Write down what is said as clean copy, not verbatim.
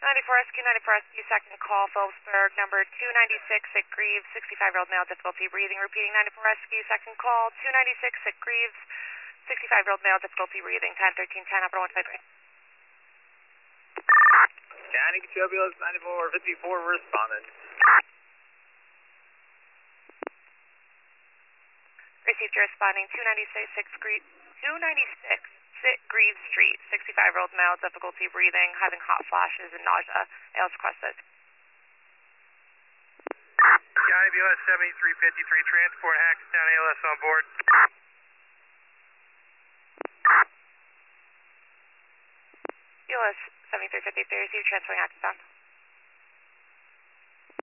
94 SQ, 94 SQ, second call, Phillipsburg, number 296 at Greaves, 65-year-old male, difficulty breathing. Repeating 94 SQ, second call, 296 at Greaves, 65-year-old male, difficulty breathing. 10-13-10, upper 153. County Ambulance 9454 responded. Received your responding 296 Greaves Street, 65-year-old male, difficulty breathing, having hot flashes and nausea. ALS requested. County BLS 7353, transport Hackettstown ALS on board. BLS 7353, received transferring Hackettstown.